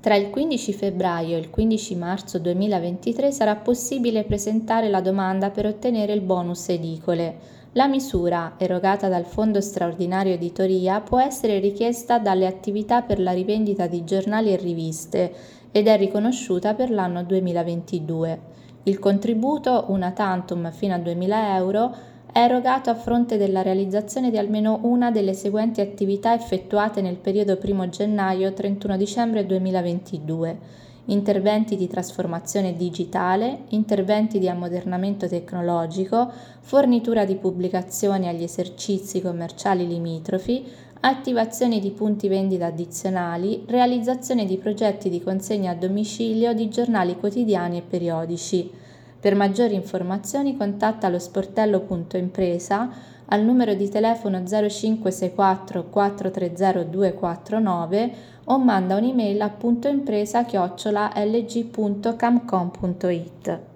Tra il 15 febbraio e il 15 marzo 2023 sarà possibile presentare la domanda per ottenere il bonus edicole. La misura, erogata dal Fondo straordinario editoria, può essere richiesta dalle attività per la rivendita di giornali e riviste ed è riconosciuta per l'anno 2022. Il contributo, una tantum fino a 2.000 euro, è erogato a fronte della realizzazione di almeno una delle seguenti attività effettuate nel periodo 1 gennaio-31 dicembre 2022: interventi di trasformazione digitale, interventi di ammodernamento tecnologico, fornitura di pubblicazioni agli esercizi commerciali limitrofi, attivazione di punti vendita addizionali, realizzazione di progetti di consegna a domicilio di giornali quotidiani e periodici. Per maggiori informazioni contatta lo sportello.impresa al numero di telefono 0564 430 249 o manda un'email a puntoimpresa@lg.camcom.it.